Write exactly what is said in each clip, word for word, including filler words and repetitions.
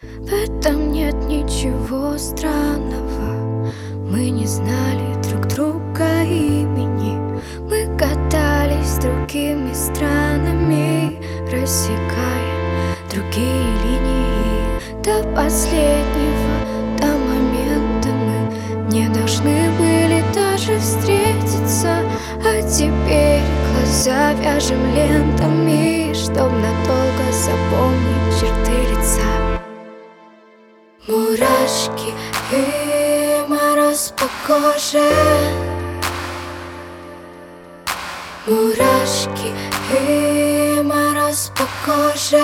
В этом нет ничего странного. Мы не знали друг друга имени. Мы катались другими странами, рассекая другие линии. До последнего, до момента мы не должны были даже встретиться. А теперь глаза вяжем лентами, чтоб надолго запомнить черты лица. Мурашки и мороз по коже, мурашки и мороз по коже,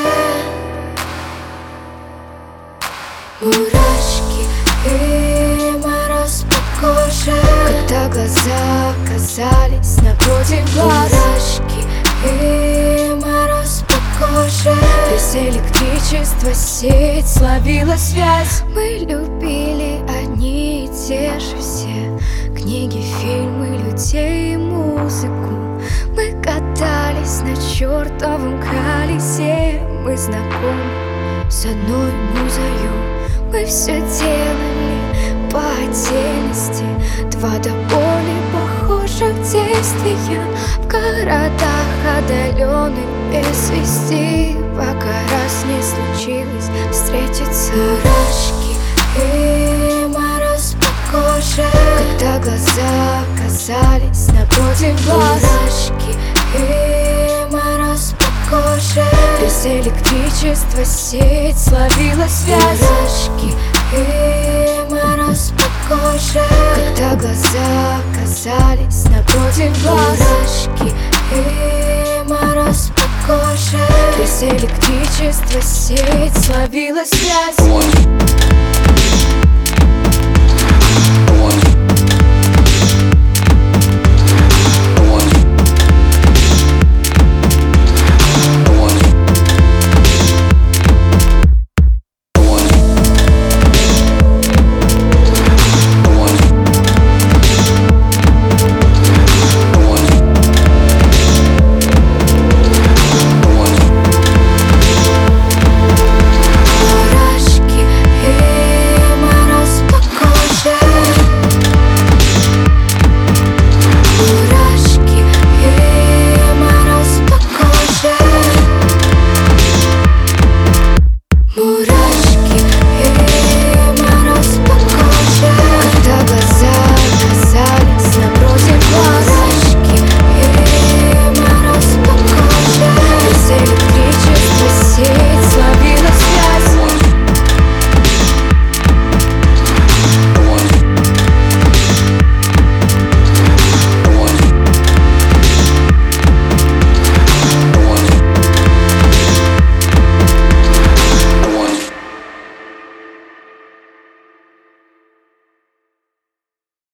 мурашки и мороз по коже. Когда глаза оказались напротив глаз, мурашки и мороз по коже. Без электричества сеть словила связь. Мы любили одни и те же все книги, фильмы, людей и музыку. Мы катались на чертовом колесе. Мы знакомы с одной музою. Мы все делали по отдельности, два до боли похожих действия. В городах отдаленных без вести, пока раз не случилось встретиться. Мурашки и мороз по коже, когда глаза оказались напротив глаз. Мурашки и мороз по коже. Без электричества сеть словила связь. Мурашки и мороз по коже, когда глаза оказались напротив глаз. Мурашки и мороз по коже. Без электричества сеть словила связь.